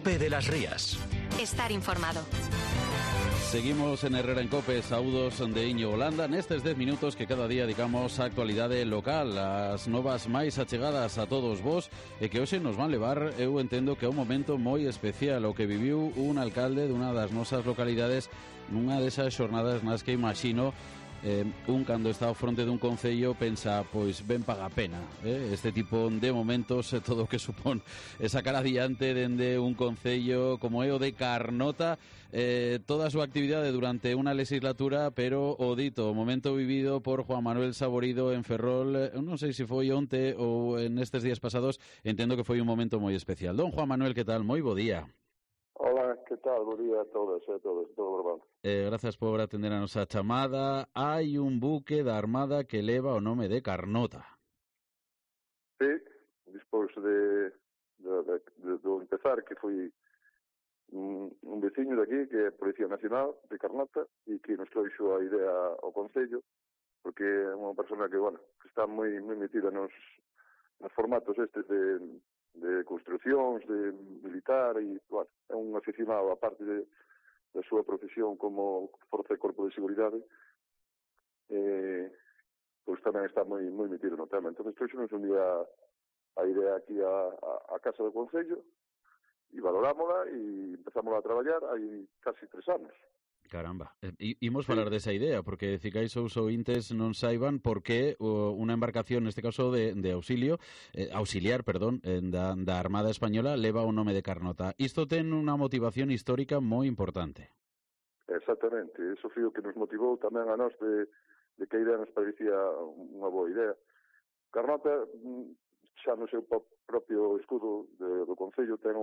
Cope de las Rías. Estar informado. Seguimos en Herrera en Cope, saúdos de Iño Holanda nestes 10 minutos que cada día dedicamos a actualidade local, as novas máis achegadas a todos vos e que hoxe nos van levar, eu entendo que é un momento moi especial o que viviu un alcalde dunha das nosas localidades nunha desas xornadas nas que imagino un cando está ao fronte dun concello pensa, pois ben paga a pena este tipo de momentos, todo o que supón sacar adiante dende un concello como é o de Carnota, toda a súa actividade durante unha legislatura, pero o dito, o momento vivido por Juan Manuel Saborido en Ferrol, non sei se foi onte ou en estes días pasados, entendo que foi un momento moi especial. Don Juan Manuel, que tal? Moi bo día. Hola, que tal? Bo día a todos e a todos, todo verbal. Grazas por atender a nosa chamada. Hai un buque da Armada que leva o nome de Carnota. Sí, despois do empezar, que foi un veciño de aquí, que é Policía Nacional de Carnota, e que nos trouxo a idea ao Concello, porque é unha persona que, bueno, que está moi metida nos formatos estes de construcións, de militar, e, bueno, é un aficionado, a parte da súa profesión como Forza e Corpo de Seguridade, pois tamén está moi metido no tema. Entón, trouxenos un día a idea aquí a Casa do Concello, e valorámola e empezamos a traballar hai casi 3 anos. Caramba, imos falar desa idea, porque cicais os ointes non saiban por que unha embarcación, neste caso de auxiliar, da Armada Española leva o nome de Carnota. Isto ten unha motivación histórica moi importante. Exactamente, iso foi o que nos motivou tamén a nós de que a idea nos parecía unha boa idea. Carnota, xa no seu propio escudo do Concello, ten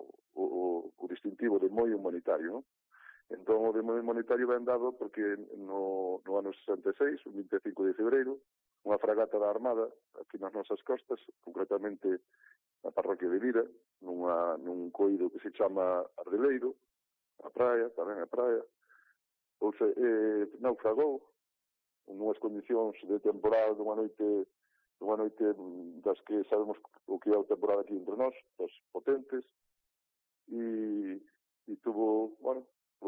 o distintivo de moi humanitario, non? Entón, o de moi humanitario ben dado porque no ano 66, o 25 de febreiro, unha fragata da Armada, aquí nas nosas costas, concretamente na parroquia de Vira, nun coido que se chama Ardeleiro, a praia, tamén a praia, pois naufragou nunhas condicións de temporal dunha noite das que sabemos o que é o temporal aquí entre nós, das potentes, e tuvo, bueno,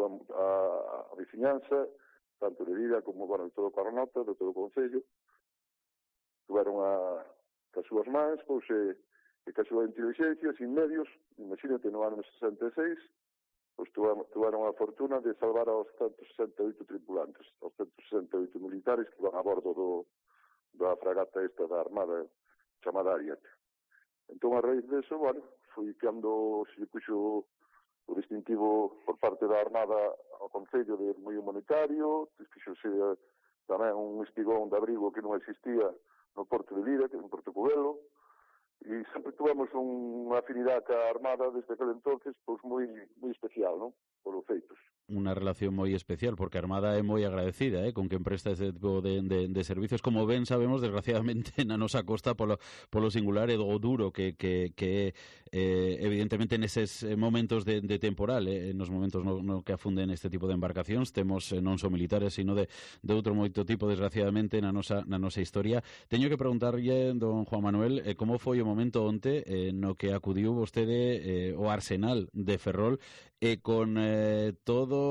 a veciñanza, tanto de Vida como, bueno, de todo Carnota, de todo o Concello, tuveron as súas mans, pois, e que a súa inteligencia, sin medios, imagínate, no ano 66, pois tuveron a fortuna de salvar aos 168 tripulantes, aos 168 militares que van a bordo da fragata esta da Armada chamada Ariat. Entón, a raíz deso, bueno, foi cando se puxo o distintivo por parte da Armada ao Concello de moi humanitario, fixose tamén un espigón de abrigo que non existía no Porto de Lira, que é un Porto Covelo, e sempre tuvemos unha afinidade ca Armada desde aquel entonces, pois moi especial, non? Por os feitos. Unha relación moi especial, porque a Armada é moi agradecida con quen presta este tipo de servicios, como ben sabemos, desgraciadamente, na nosa costa polo singular e do duro que evidentemente neses momentos de temporal, nos momentos no que afunden este tipo de embarcacións, temos non só militares, sino de outro moito tipo, desgraciadamente, na nosa historia. Teño que preguntarlle, don Juan Manuel, como foi o momento onte no que acudiu vostede ao Arsenal de Ferrol e con todo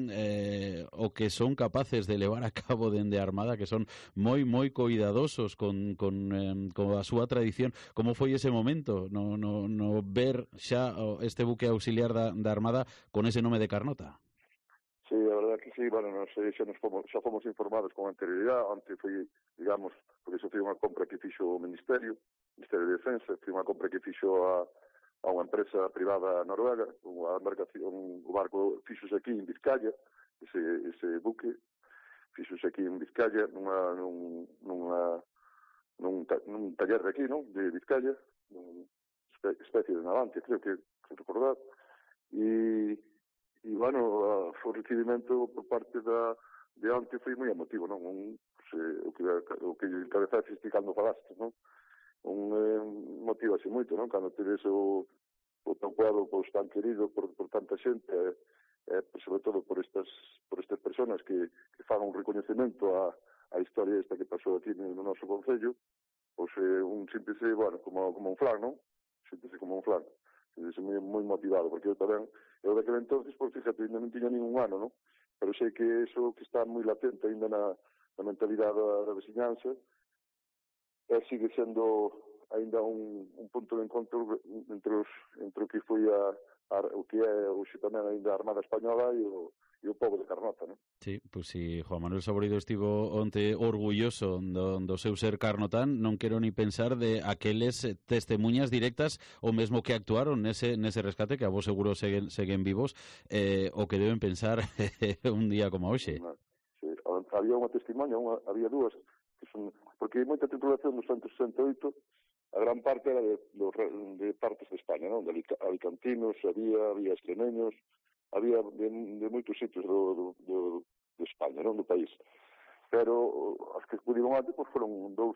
o que son capaces de levar a cabo dende a Armada, que son moi coidadosos con a súa tradición. Como foi ese momento no ver xa este buque auxiliar da Armada con ese nome de Carnota? Sí, a verdade que sí, bueno, xa fomos informados con anterioridade, onte foi, digamos, porque iso foi unha compra que fixo o Ministerio de Defensa, foi unha compra que fixo a unha empresa privada noruega, unha embarcación, o barco fixose aquí en Vizcaya, ese buque fixose aquí en Vizcaya, nun taller de aquí, non? De Vizcaya, unha especie de Navante, creo que recordar, e bueno, o recibimento por parte de onte foi moi emotivo, non? O que encabezaste cando falaste, non? Motivase moito, non? Cando tedes o teu pueblo pois, tan querido por tanta xente, sobre todo por estas personas que fan un reconhecimento á historia esta que pasou aquí no noso Concello, pois un síntese, bueno, como un flan, non? Síntese como un flan. moi motivado, porque eu daquele entonces, pois fíjate, ainda non tiña ningún ano, non? Pero sei que eso que está moi latente ainda na mentalidade da veciñanza, sigue sendo ainda un punto de encontro entre o que foi o que é hoxe tamén ainda a Armada Española e o pobo de Carnota, non? Sí, pois si Juan Manuel Saborido estivo onte orgulloso do seu ser carnotán, non quero ni pensar de aqueles testemunhas directas ou mesmo que actuaron nese rescate, que a vos seguro seguen vivos, o que deben pensar un día como hoxe. Sí, había unha testimonia, había dúas, que son, porque hai moita tripulación dos 168, a gran parte era de partes de España, non? De alicantinos, había extremeños, había de moitos sitios de España, non? Do país. Pero as que pudiron antes, pois foron dous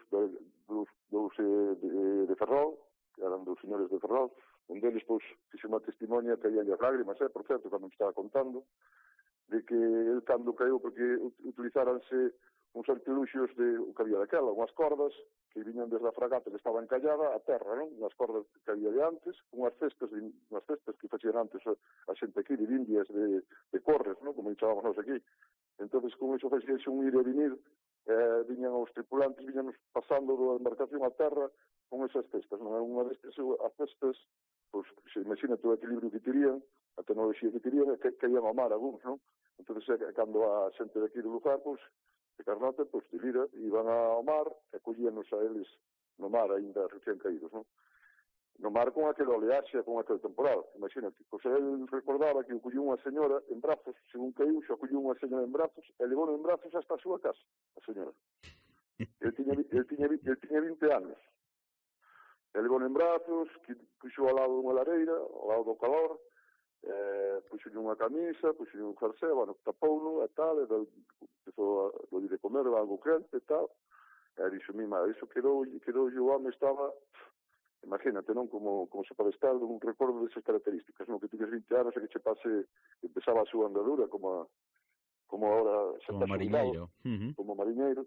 de Ferrol, que eran dos señores de Ferrol. Un deles, pois, fixe unha testimonia que hai as lágrimas, por certo, cando me estaba contando, de que el cando caeu, porque utilizáranse uns artiluxios o que había daquela, unhas cordas que viñan desde a fragata que estaba encallada a terra, non? Unhas cordas que había de antes, unhas cestas que facían antes a xente aquí de indias de corres, non? Como chamamos nós aquí. Entonces, con iso facíanse un ir e venir, viñan os tripulantes, viñanos pasando da embarcación a terra con esas cestas, non? Unha destas, as cestas, pois, imagina todo o equilibrio que terían, a tecnoloxía que terían, que ian ao mar algúns, non? Entonces, cando a xente de aquí do lugar, pois, de Carnota, pois, de Lira, iban ao mar e collíanos a eles no mar, ainda recén caídos, non? No mar con aquel oleaxe, con aquel temporal. Imagínate, pois el recordaba que o collou unha señora en brazos, según caiu, xa collou unha señora en brazos, e levou en brazos hasta a súa casa, a señora. El tiña 20 anos. E levou en brazos, que puxou ao lado dunha lareira, ao lado do calor, puxolle unha camisa, puxolle un jersey, bueno, tapouno e tal, e empezou a de comer algo quente e tal, e dixo, mi madre, iso quedou o home estaba, imagínate, non, como se pode estar un recordo desas características, non, que tiñes 20 anos e que che pase, empezaba a súa andadura como ahora se está mariñeiro. Como mariñeiro.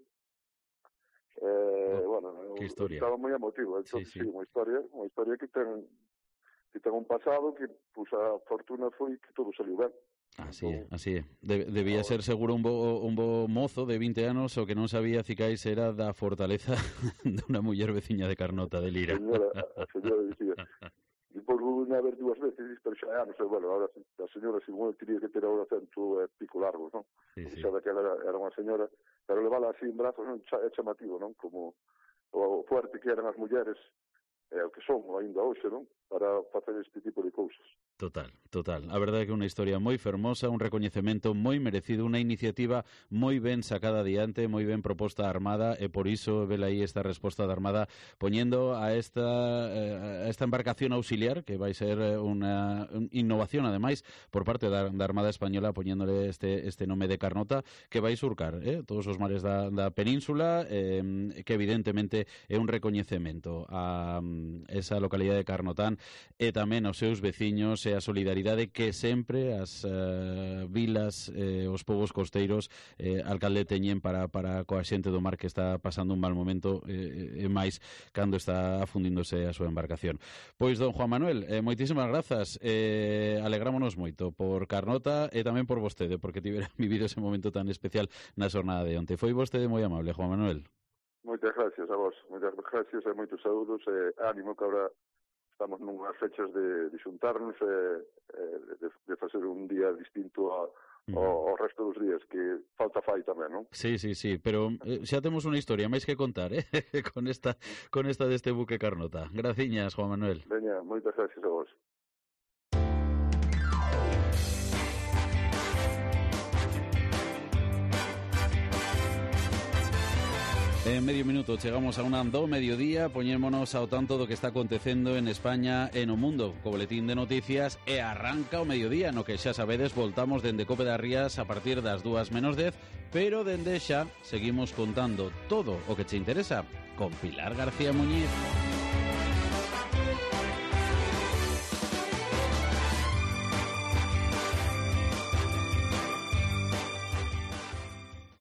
Bueno, que historia. Estaba moi emotivo, entonces, sí, unha historia que ten un pasado que, pues, a fortuna foi que todo saliu ben. Así é. Debía ser seguro un bo mozo de 20 anos o que non sabía cicais era da fortaleza dunha muller veciña de Carnota, de Lira. A señora dicía, e por unha vez dúas veces, pero xa non sei, bueno, ahora a señora Simón teria que ter ahora cento e pico largos, non? Sí. Xa daquela era unha señora, pero levala así en brazos, non? É chamativo, non? Como o fuerte que eran as mulleres, o que son ainda hoxe, non? Para facer este tipo de cousas. Total. A verdade é que é unha historia moi fermosa, un recoñecemento moi merecido, unha iniciativa moi ben sacada adiante, moi ben proposta a Armada, e por iso vela aí esta resposta da Armada poñendo a esta embarcación auxiliar, que vai ser unha innovación, ademais, por parte da Armada Española, poñéndole este nome de Carnota, que vai surcar todos os mares da península, que evidentemente é un recoñecemento a esa localidade de Carnotán e tamén aos seus veciños, e a solidaridade que sempre as vilas, os povos costeiros, alcalde teñen para coa xente do mar que está pasando un mal momento, e máis cando está afundíndose a súa embarcación. Pois, don Juan Manuel, moitísimas grazas, alegrámonos moito por Carnota e tamén por vostede, porque tivera vivido ese momento tan especial na xornada de onte. Foi vostede moi amable, Juan Manuel. Moitas gracias a vos, moitas gracias e moitos saúdos, e ánimo que agora estamos nunhas fechas de xuntarnos de facer un día distinto ao resto dos días, que falta fai tamén, non? Sí, pero xa temos unha historia máis que contar, con esta deste buque Carnota. Graciñas, Juan Manuel. Veña, moitas gracias a vos. En medio minuto chegamos a un do mediodía, poñémonos ao tanto do que está acontecendo en España e no mundo, co boletín de noticias, e arranca o mediodía, no que xa sabedes, voltamos dende Cope das Rías a partir das 2:10, pero dende xa seguimos contando todo o que che interesa con Pilar García Muñiz.